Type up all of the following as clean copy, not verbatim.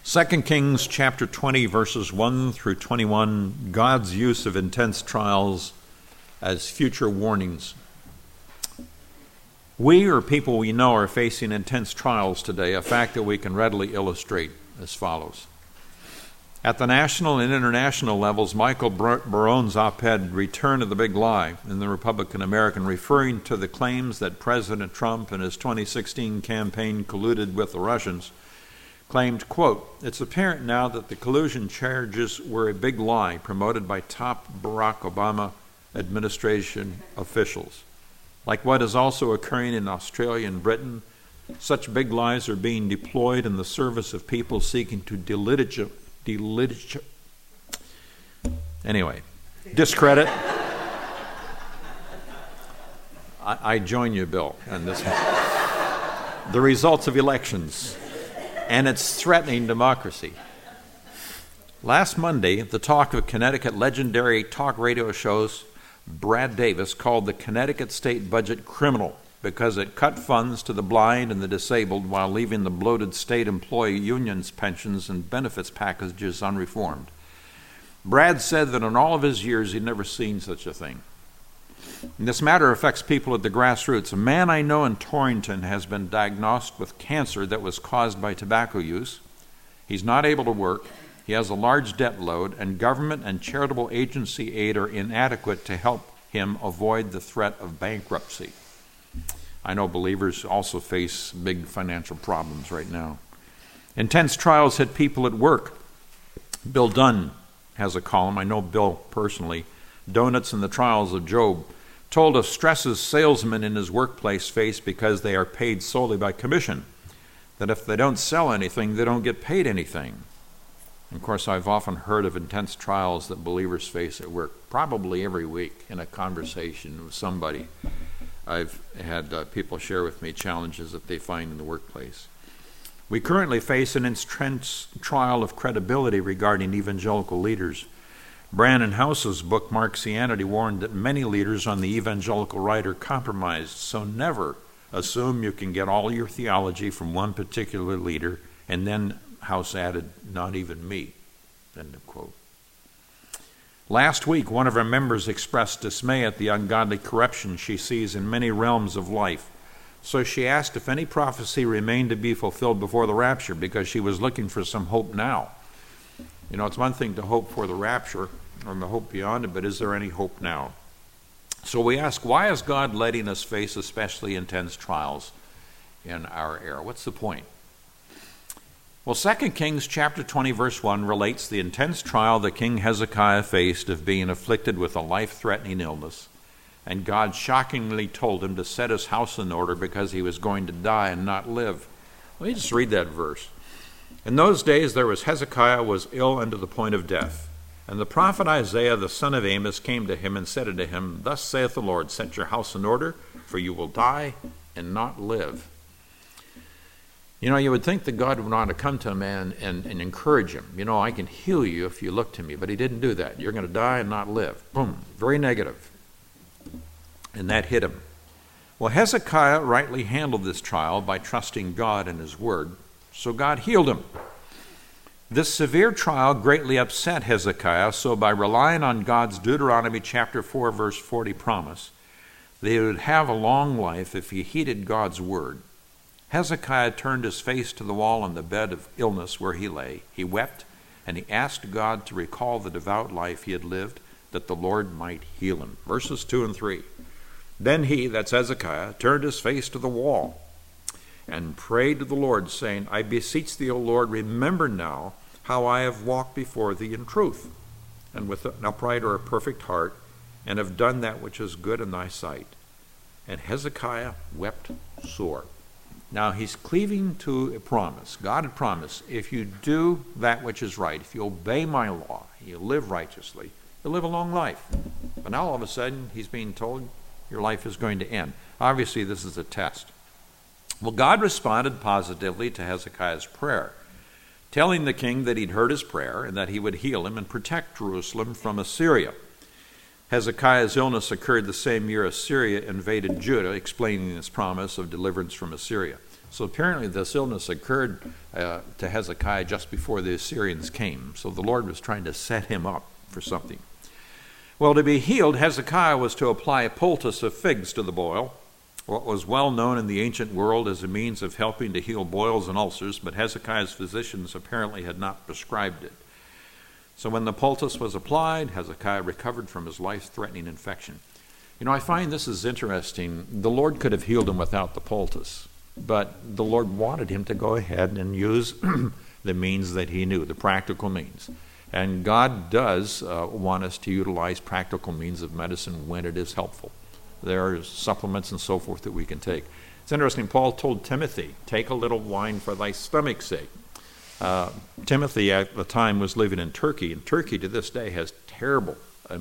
2 Kings chapter 20, verses 1 through 21, God's use of intense trials as future warnings. We, or people we know, are facing intense trials today, a fact that we can readily illustrate as follows. At the national and international levels, Michael Barone's op-ed, Return of the Big Lie, in the Republican American, referring to the claims that President Trump in his 2016 campaign colluded with the Russians, claimed, quote, "It's apparent now that the collusion charges were a big lie promoted by top Barack Obama administration officials. Like what is also occurring in Australia and Britain, such big lies are being deployed in the service of people seeking to discredit. I join you, Bill, on this one. The results of elections, and it's threatening democracy. Last Monday, the talk of Connecticut legendary talk radio shows Brad Davis called the Connecticut state budget criminal because it cut funds to the blind and the disabled while leaving the bloated state employee unions' pensions and benefits packages unreformed. Brad said that in all of his years he'd never seen such a thing. And this matter affects people at the grassroots. A man I know in Torrington has been diagnosed with cancer that was caused by tobacco use. He's not able to work. He has a large debt load, and government and charitable agency aid are inadequate to help him avoid the threat of bankruptcy. I know believers also face big financial problems right now. Intense trials hit people at work. Bill Dunn has a column. I know Bill personally. Donuts and the Trials of Job, told of stresses salesmen in his workplace face because they are paid solely by commission, that if they don't sell anything, they don't get paid anything. Of course, I've often heard of intense trials that believers face at work, probably every week in a conversation with somebody. I've had people share with me challenges that they find in the workplace. We currently face an intense trial of credibility regarding evangelical leaders. Brannon House's book, Marxianity, warned that many leaders on the evangelical right are compromised, so never assume you can get all your theology from one particular leader, and then House added, not even me, end of quote. Last week, one of our members expressed dismay at the ungodly corruption she sees in many realms of life, so she asked if any prophecy remained to be fulfilled before the rapture, because she was looking for some hope now. You know, it's one thing to hope for the rapture or the hope beyond it, but is there any hope now? So we ask, why is God letting us face especially intense trials in our era? What's the point? Well, 2 Kings chapter 20, verse 1 relates the intense trial that King Hezekiah faced of being afflicted with a life-threatening illness, and God shockingly told him to set his house in order because he was going to die and not live. Let me just read that verse. In those days Hezekiah was ill unto the point of death. And the prophet Isaiah the son of Amos came to him and said unto him, Thus saith the Lord, set your house in order, for you will die and not live. You know, you would think that God would want to come to a man and encourage him. You know, I can heal you if you look to me, but he didn't do that. You're going to die and not live. Boom, very negative. And that hit him. Well, Hezekiah rightly handled this trial by trusting God and his word. So God healed him. This severe trial greatly upset Hezekiah, so by relying on God's Deuteronomy chapter 4, verse 40 promise, that he would have a long life if he heeded God's word, Hezekiah turned his face to the wall on the bed of illness where he lay. He wept, and he asked God to recall the devout life he had lived, that the Lord might heal him. Verses 2 and 3. Then he, that's Hezekiah, turned his face to the wall and prayed to the Lord, saying, I beseech thee, O Lord, remember now how I have walked before thee in truth, and with an upright or a perfect heart, and have done that which is good in thy sight. And Hezekiah wept sore. Now he's cleaving to a promise. God had promised, if you do that which is right, if you obey my law, you live righteously, you'll live a long life. But now all of a sudden, he's being told your life is going to end. Obviously, this is a test. Well, God responded positively to Hezekiah's prayer, telling the king that he'd heard his prayer and that he would heal him and protect Jerusalem from Assyria. Hezekiah's illness occurred the same year Assyria invaded Judah, explaining his promise of deliverance from Assyria. So apparently this illness occurred to Hezekiah just before the Assyrians came. So the Lord was trying to set him up for something. Well, to be healed, Hezekiah was to apply a poultice of figs to the boil, what was well known in the ancient world as a means of helping to heal boils and ulcers, but Hezekiah's physicians apparently had not prescribed it. So when the poultice was applied, Hezekiah recovered from his life-threatening infection. You know, I find this is interesting. The Lord could have healed him without the poultice, but the Lord wanted him to go ahead and use the means that he knew, the practical means. And God does want us to utilize practical means of medicine when it is helpful. There are supplements and so forth that we can take. It's interesting, Paul told Timothy, take a little wine for thy stomach's sake. Timothy at the time was living in Turkey, and Turkey to this day has terrible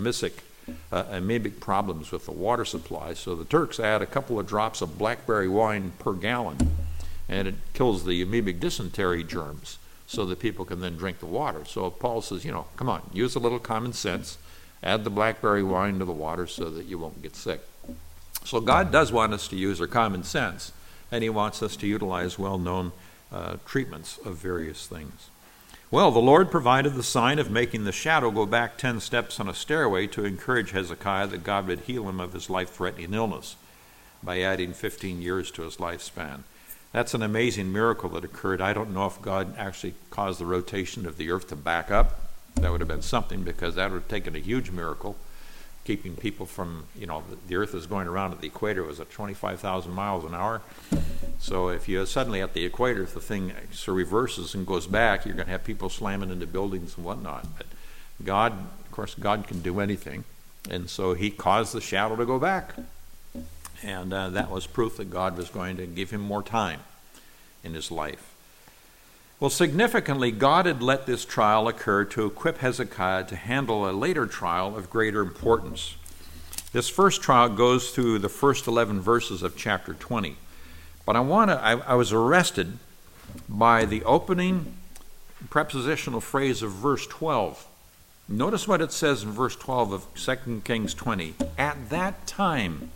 amoebic problems with the water supply. So the Turks add a couple of drops of blackberry wine per gallon, and it kills the amoebic dysentery germs so that people can then drink the water. So Paul says, come on, use a little common sense, add the blackberry wine to the water so that you won't get sick. So God does want us to use our common sense, and he wants us to utilize well-known treatments of various things. Well, the Lord provided the sign of making the shadow go back 10 steps on a stairway to encourage Hezekiah that God would heal him of his life-threatening illness by adding 15 years to his lifespan. That's an amazing miracle that occurred. I don't know if God actually caused the rotation of the earth to back up. That would have been something, because that would have taken a huge miracle, keeping people from, the earth is going around at the equator. It was at 25,000 miles an hour. So if you suddenly at the equator, if the thing reverses and goes back, you're going to have people slamming into buildings and whatnot. But God, of course, God can do anything. And so he caused the shadow to go back. And that was proof that God was going to give him more time in his life. Well, significantly, God had let this trial occur to equip Hezekiah to handle a later trial of greater importance. This first trial goes through the first 11 verses of chapter 20. But I was arrested by the opening prepositional phrase of verse 12. Notice what it says in verse 12 of 2 Kings 20. At that time.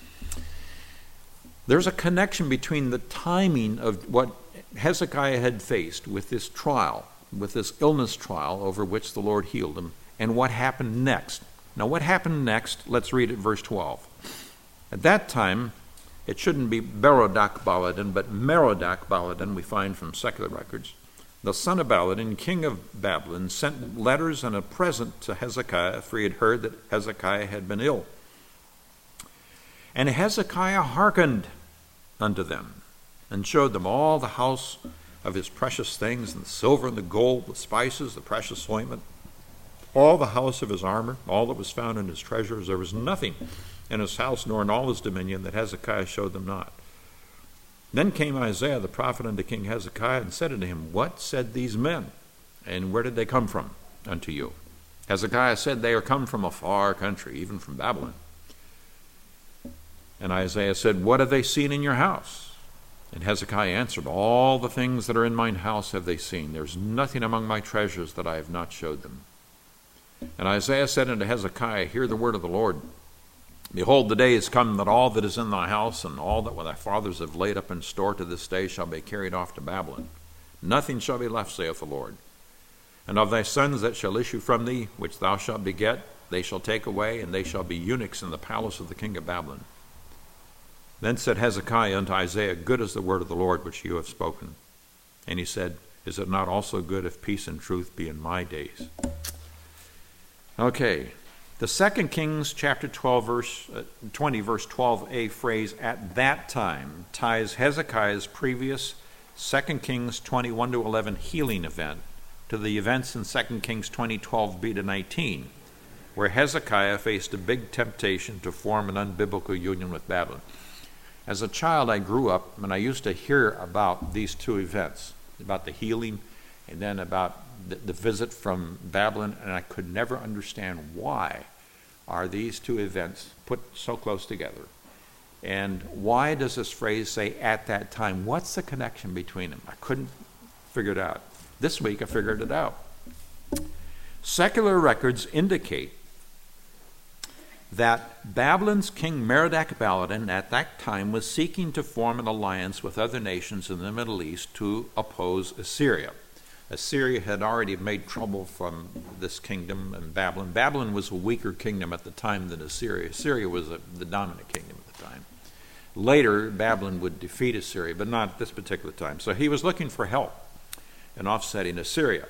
There's a connection between the timing of what Hezekiah had faced with this trial, with this illness trial over which the Lord healed him, and what happened next. Now, what happened next? Let's read it, verse 12. At that time, it shouldn't be Berodach-Baladan, but Merodach-Baladan, we find from secular records. The son of Baladan, king of Babylon, sent letters and a present to Hezekiah, for he had heard that Hezekiah had been ill. And Hezekiah hearkened unto them, and showed them all the house of his precious things, and the silver and the gold, the spices, the precious ointment, all the house of his armor, all that was found in his treasures. There was nothing in his house nor in all his dominion that Hezekiah showed them not. Then came Isaiah the prophet unto King Hezekiah, and said unto him, What said these men, and where did they come from unto you? Hezekiah said, They are come from a far country, even from Babylon. And Isaiah said, What have they seen in your house? And Hezekiah answered, All the things that are in mine house have they seen. There's nothing among my treasures that I have not showed them. And Isaiah said unto Hezekiah, Hear the word of the Lord. Behold, the day is come that all that is in thy house, and all that thy fathers have laid up in store to this day, shall be carried off to Babylon. Nothing shall be left, saith the Lord. And of thy sons that shall issue from thee, which thou shalt beget, they shall take away, and they shall be eunuchs in the palace of the king of Babylon. Then said Hezekiah unto Isaiah, Good is the word of the Lord which you have spoken. And he said, Is it not also good if peace and truth be in my days? Okay, the 2 Kings chapter 12, verse 20, verse 12a phrase, at that time, ties Hezekiah's previous 2 Kings 21 to 11 healing event to the events in 2 Kings 20, 12b to 19, where Hezekiah faced a big temptation to form an unbiblical union with Babylon. As a child, I grew up and I used to hear about these two events, about the healing and then about the visit from Babylon, and I could never understand why are these two events put so close together. And why does this phrase say at that time? What's the connection between them? I couldn't figure it out. This week I figured it out. Secular records indicate that Babylon's king Merodach-Baladan at that time was seeking to form an alliance with other nations in the Middle East to oppose Assyria. Assyria had already made trouble from this kingdom and Babylon. Babylon was a weaker kingdom at the time than Assyria. Assyria was the dominant kingdom at the time. Later, Babylon would defeat Assyria, but not at this particular time. So he was looking for help in offsetting Assyria.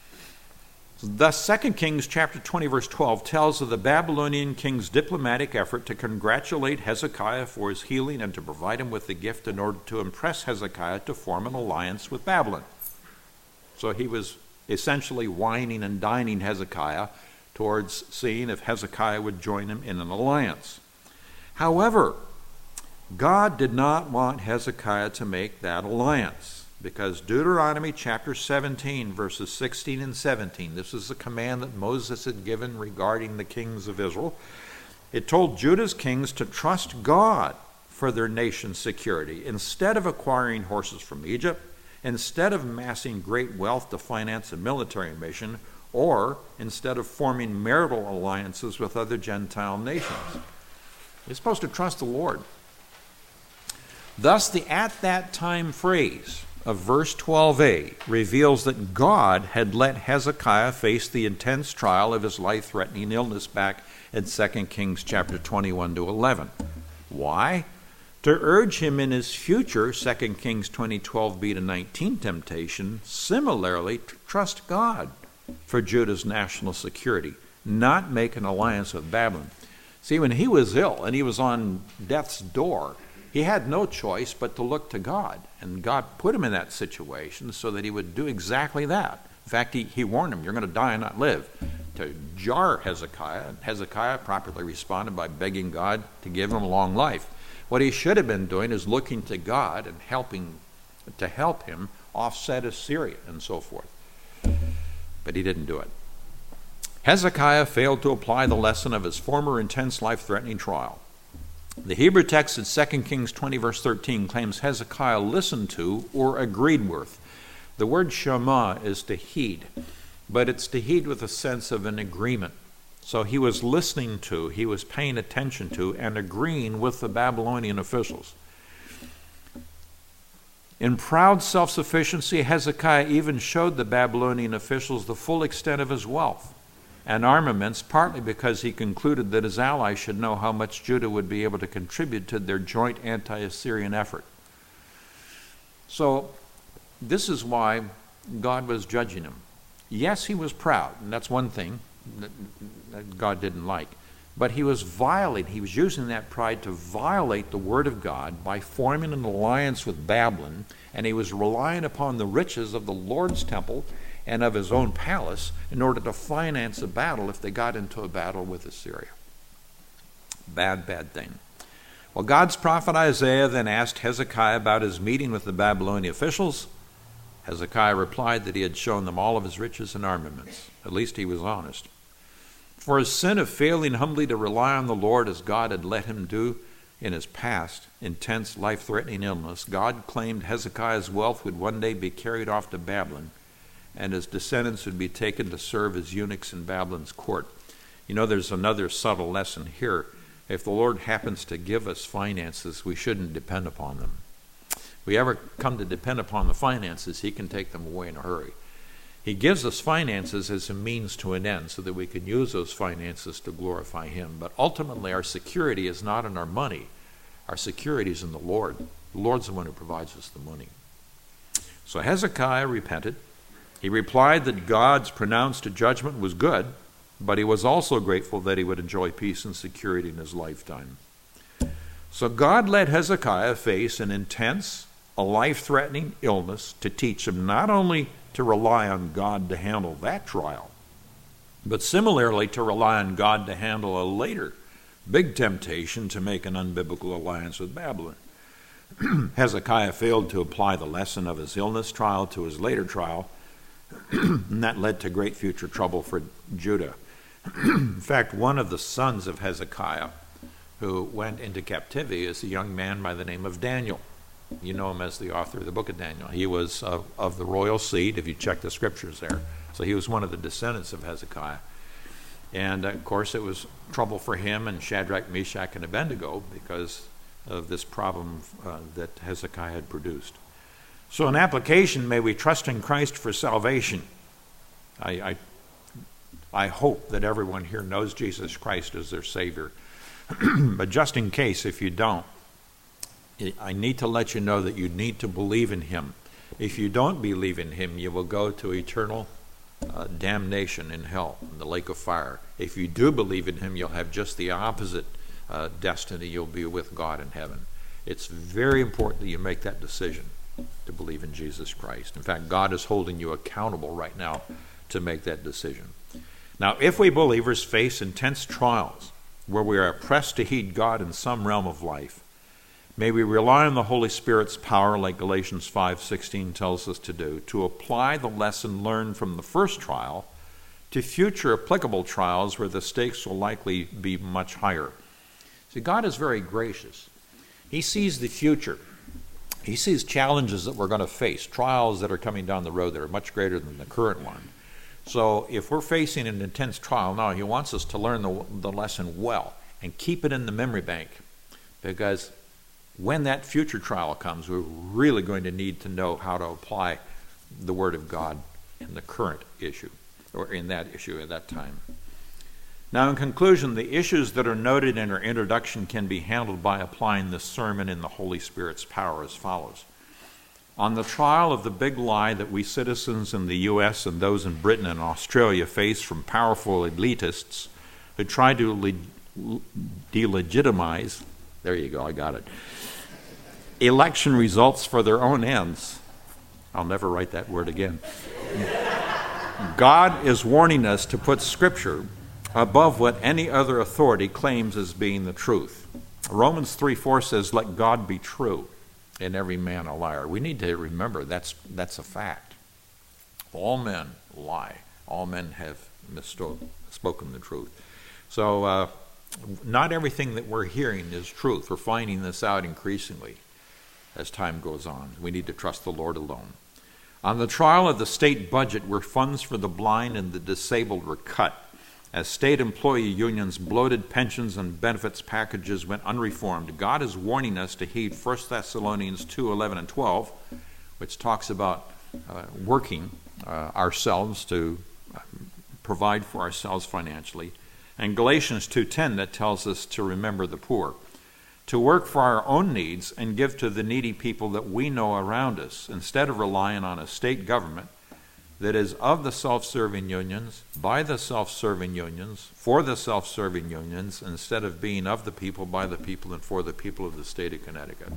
Thus, 2 Kings chapter 20, verse 12 tells of the Babylonian king's diplomatic effort to congratulate Hezekiah for his healing and to provide him with the gift in order to impress Hezekiah to form an alliance with Babylon. So he was essentially wining and dining Hezekiah towards seeing if Hezekiah would join him in an alliance. However, God did not want Hezekiah to make that alliance, because Deuteronomy chapter 17, verses 16 and 17, this is the command that Moses had given regarding the kings of Israel. It told Judah's kings to trust God for their nation's security instead of acquiring horses from Egypt, instead of amassing great wealth to finance a military mission, or instead of forming marital alliances with other Gentile nations. You're supposed to trust the Lord. Thus, the "at that time" phrase of verse 12a reveals that God had let Hezekiah face the intense trial of his life-threatening illness back in 2 Kings chapter 21 to 11. Why? To urge him in his future 2 Kings 20:12b to 19 temptation, similarly to trust God for Judah's national security, not make an alliance with Babylon. See, when he was ill and he was on death's door, he had no choice but to look to God. And God put him in that situation so that he would do exactly that. In fact, he warned him, "You're going to die and not live," to jar Hezekiah. And Hezekiah properly responded by begging God to give him a long life. What he should have been doing is looking to God and to help him offset Assyria and so forth. But he didn't do it. Hezekiah failed to apply the lesson of his former intense life-threatening trial. The Hebrew text in 2 Kings 20, verse 13 claims Hezekiah listened to or agreed with. The word shema is to heed, but it's to heed with a sense of an agreement. So he was listening to, he was paying attention to, and agreeing with the Babylonian officials. In proud self-sufficiency, Hezekiah even showed the Babylonian officials the full extent of his wealth and armaments, partly because he concluded that his allies should know how much Judah would be able to contribute to their joint anti-Assyrian effort. So this is why God was judging him. Yes, he was proud, and that's one thing that God didn't like. But he was using that pride to violate the word of God by forming an alliance with Babylon, and he was relying upon the riches of the Lord's temple and of his own palace in order to finance a battle if they got into a battle with Assyria. Bad thing. Well, God's prophet Isaiah then asked Hezekiah about his meeting with the Babylonian officials. Hezekiah replied that he had shown them all of his riches and armaments. At least he was honest. For his sin of failing humbly to rely on the Lord as God had let him do in his past intense life-threatening illness, God claimed Hezekiah's wealth would one day be carried off to Babylon, and his descendants would be taken to serve as eunuchs in Babylon's court. You know, there's another subtle lesson here. If the Lord happens to give us finances, we shouldn't depend upon them. If we ever come to depend upon the finances, he can take them away in a hurry. He gives us finances as a means to an end so that we can use those finances to glorify him. But ultimately, our security is not in our money. Our security is in the Lord. The Lord's the one who provides us the money. So Hezekiah repented. He replied that God's pronounced judgment was good, but he was also grateful that he would enjoy peace and security in his lifetime. So God let Hezekiah face an intense, a life-threatening illness to teach him not only to rely on God to handle that trial, but similarly to rely on God to handle a later big temptation to make an unbiblical alliance with Babylon. Hezekiah failed to apply the lesson of his illness trial to his later trial, and that led to great future trouble for Judah. In fact, one of the sons of Hezekiah who went into captivity is a young man by the name of Daniel. You know him as the author of the book of Daniel. He was of the royal seed, if you check the scriptures there. So he was one of the descendants of Hezekiah. And, of course, it was trouble for him and Shadrach, Meshach, and Abednego because of this problem that Hezekiah had produced. So in application, may we trust in Christ for salvation. I hope that everyone here knows Jesus Christ as their Savior. But just in case, if you don't, I need to let you know that you need to believe in him. If you don't believe in him, you will go to eternal damnation in hell, in the lake of fire. If you do believe in him, you'll have just the opposite destiny. You'll be with God in heaven. It's very important that you make that decision to believe in Jesus Christ. In fact, God is holding you accountable right now to make that decision. Now, if we believers face intense trials where we are pressed to heed God in some realm of life, may we rely on the Holy Spirit's power, like Galatians 5:16 tells us to do, to apply the lesson learned from the first trial to future applicable trials where the stakes will likely be much higher. See, God is very gracious. He sees the future. He sees challenges that we're going to face, trials that are coming down the road that are much greater than the current one. So if we're facing an intense trial now, he wants us to learn the lesson well and keep it in the memory bank, because when that future trial comes, we're really going to need to know how to apply the Word of God in the current issue, or in that issue at that time. Now, in conclusion, the issues that are noted in our introduction can be handled by applying this sermon in the Holy Spirit's power as follows. On the trial of the big lie that we citizens in the U.S. and those in Britain and Australia face from powerful elitists who try to delegitimize, there you go, I got it, election results for their own ends. I'll never write that word again. God is warning us to put Scripture above what any other authority claims as being the truth. Romans 3:4 says, "Let God be true, and every man a liar." We need to remember that's a fact. All men lie. All men have spoken the truth. So not everything that we're hearing is truth. We're finding this out increasingly as time goes on. We need to trust the Lord alone. On the trial of the state budget, where funds for the blind and the disabled were cut, as state employee unions' bloated pensions and benefits packages went unreformed, God is warning us to heed 1 Thessalonians 2:11 and 12, which talks about working ourselves to provide for ourselves financially, and Galatians 2:10 that tells us to remember the poor, to work for our own needs and give to the needy people that we know around us, instead of relying on a state government that is of the self-serving unions, by the self-serving unions, for the self-serving unions, instead of being of the people, by the people, and for the people of the state of Connecticut.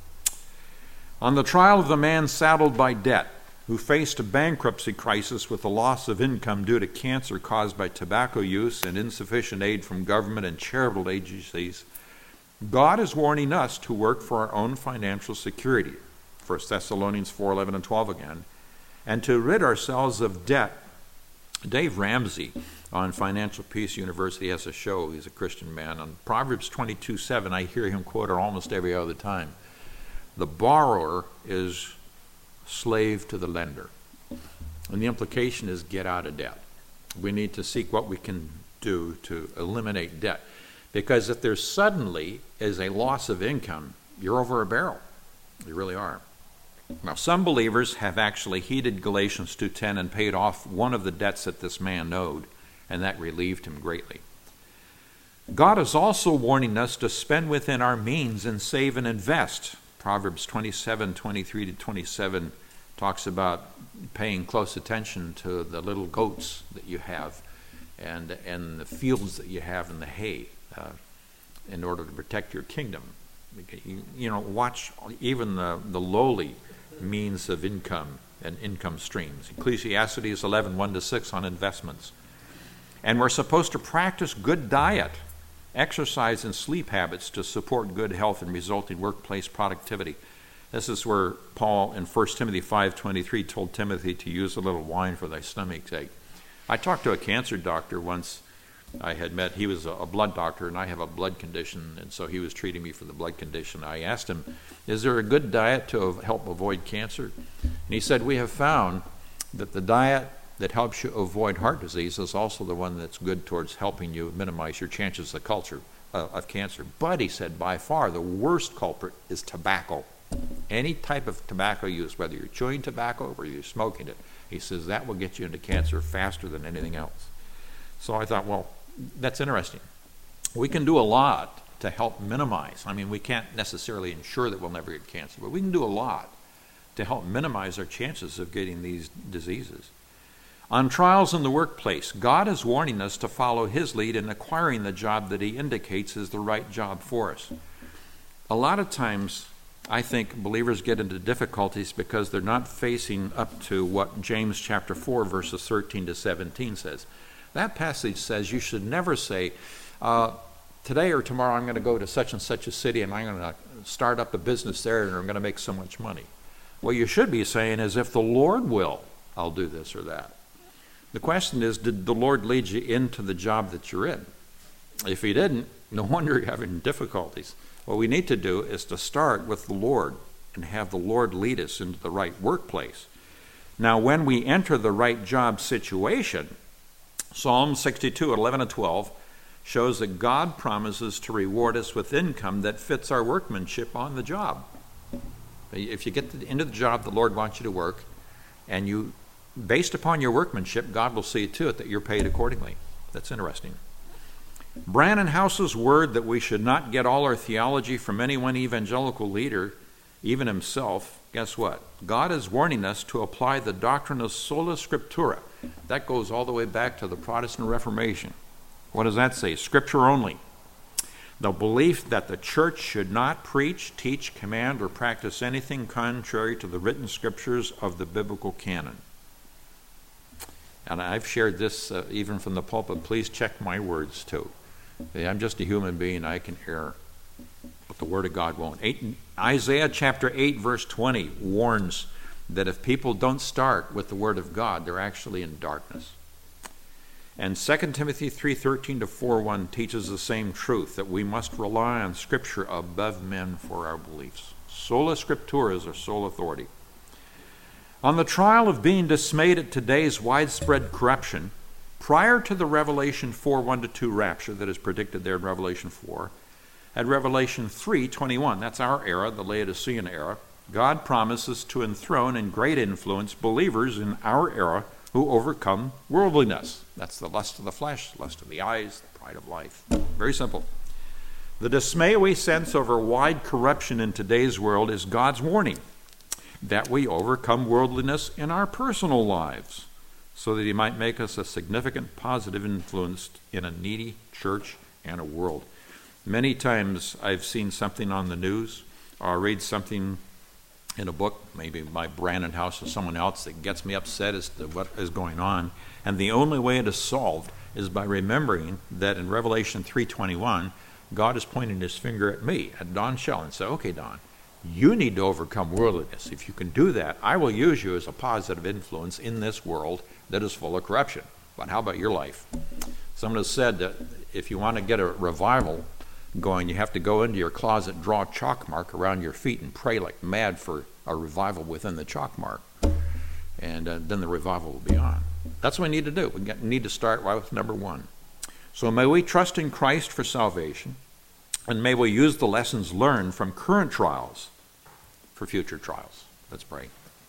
On the trial of the man saddled by debt, who faced a bankruptcy crisis with a loss of income due to cancer caused by tobacco use and insufficient aid from government and charitable agencies, God is warning us to work for our own financial security, 1 Thessalonians 4:11 and 12 again, and to rid ourselves of debt. Dave Ramsey on Financial Peace University has a show. He's a Christian man. On Proverbs 22:7, I hear him quoted almost every other time. The borrower is slave to the lender. And the implication is get out of debt. We need to seek what we can do to eliminate debt. Because if there suddenly is a loss of income, you're over a barrel. You really are. Now, some believers have actually heeded Galatians 2:10 and paid off one of the debts that this man owed, and that relieved him greatly. God is also warning us to spend within our means and save and invest. Proverbs 27:23 to 27 talks about paying close attention to the little goats that you have and the fields that you have and the hay in order to protect your kingdom. Watch even the lowly means of income and income streams. Ecclesiastes 11:1 to 6 on investments. And we're supposed to practice good diet, exercise, and sleep habits to support good health and resulting workplace productivity. This is where Paul in 1 Timothy 5:23 told Timothy to use a little wine for thy stomach's ache. I talked to a cancer doctor once I had met. He was a blood doctor, and I have a blood condition, and so he was treating me for the blood condition. I asked him, is there a good diet to help avoid cancer? And he said, we have found that the diet that helps you avoid heart disease is also the one that's good towards helping you minimize your chances of cancer. But he said by far the worst culprit is tobacco. Any type of tobacco use, whether you're chewing tobacco or you're smoking it, he says that will get you into cancer faster than anything else. So I thought, well, that's interesting. We can do a lot to help minimize. I mean, we can't necessarily ensure that we'll never get cancer, but we can do a lot to help minimize our chances of getting these diseases. On trials in the workplace, God is warning us to follow his lead in acquiring the job that he indicates is the right job for us. A lot of times, I think believers get into difficulties because they're not facing up to what James chapter 4, verses 13 to 17 says. That passage says you should never say, today or tomorrow I'm going to go to such and such a city and I'm going to start up a business there and I'm going to make so much money. What you should be saying is, if the Lord will, I'll do this or that. The question is, did the Lord lead you into the job that you're in? If he didn't, no wonder you're having difficulties. What we need to do is to start with the Lord and have the Lord lead us into the right workplace. Now, when we enter the right job situation, Psalm 62, 11 and 12 shows that God promises to reward us with income that fits our workmanship on the job. If you get into the job the Lord wants you to work, and you, based upon your workmanship, God will see to it that you're paid accordingly. That's interesting. Brannon House's word that we should not get all our theology from any one evangelical leader, even himself, guess what? God is warning us to apply the doctrine of sola scriptura. That goes all the way back to the Protestant Reformation. What does that say? Scripture only. The belief that the church should not preach, teach, command, or practice anything contrary to the written scriptures of the biblical canon. And I've shared this even from the pulpit. Please check my words too. I'm just a human being. I can err. But the Word of God won't. Isaiah chapter 8, verse 20 warns that if people don't start with the Word of God, they're actually in darkness. And 2 Timothy 3:13 to 4:1 teaches the same truth, that we must rely on Scripture above men for our beliefs. Sola Scriptura is our sole authority. On the trial of being dismayed at today's widespread corruption, prior to the Revelation 4:1-2 rapture that is predicted there in Revelation 4, at Revelation 3:21, that's our era, the Laodicean era, God promises to enthrone and great influence believers in our era who overcome worldliness. That's the lust of the flesh, lust of the eyes, the pride of life. Very simple. The dismay we sense over wide corruption in today's world is God's warning that we overcome worldliness in our personal lives, so that he might make us a significant positive influence in a needy church and a world. Many times I've seen something on the news or read something in a book, maybe by Brannon House or someone else, that gets me upset as to what is going on. And the only way it is solved is by remembering that in Revelation 3:21, God is pointing his finger at me, at Don Shell, and say, okay, Don, you need to overcome worldliness. If you can do that, I will use you as a positive influence in this world that is full of corruption. But how about your life? Someone has said that if you want to get a revival going, you have to go into your closet, draw a chalk mark around your feet, and pray like mad for a revival within the chalk mark. And then the revival will be on. That's what we need to do. We need to start right with number one. So may we trust in Christ for salvation, and may we use the lessons learned from current trials for future trials. Let's pray.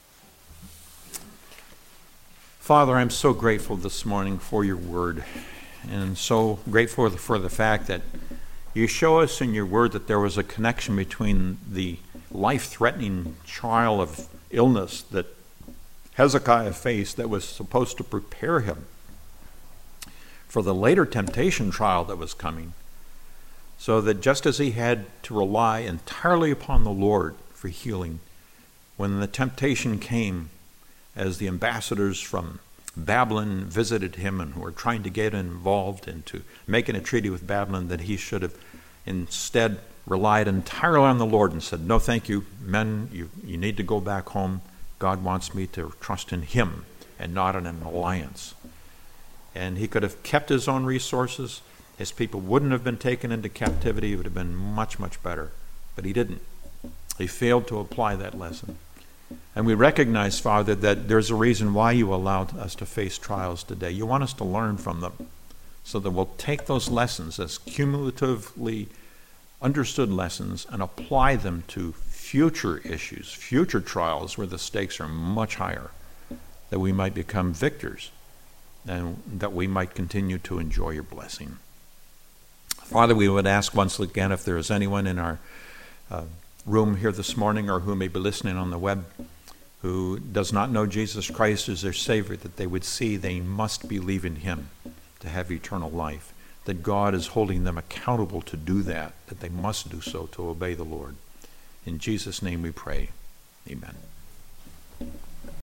Father, I'm so grateful this morning for your word, and so grateful for the fact that you show us in your word that there was a connection between the life-threatening trial of illness that Hezekiah faced that was supposed to prepare him for the later temptation trial that was coming, so that just as he had to rely entirely upon the Lord for healing, when the temptation came, as the ambassadors from Babylon visited him and were trying to get involved into making a treaty with Babylon, that he should have instead relied entirely on the Lord and said, no, thank you, men, you need to go back home. God wants me to trust in him and not in an alliance. And he could have kept his own resources. His people wouldn't have been taken into captivity. It would have been much, much better. But he didn't. He failed to apply that lesson. And we recognize, Father, that there's a reason why you allowed us to face trials today. You want us to learn from them so that we'll take those lessons as cumulatively understood lessons and apply them to future issues, future trials where the stakes are much higher, that we might become victors and that we might continue to enjoy your blessing. Father, we would ask once again if there is anyone in our room here this morning or who may be listening on the web who does not know Jesus Christ as their Savior, that they would see they must believe in him to have eternal life, that God is holding them accountable to do that they must do so to obey the Lord. In Jesus' name we pray. Amen.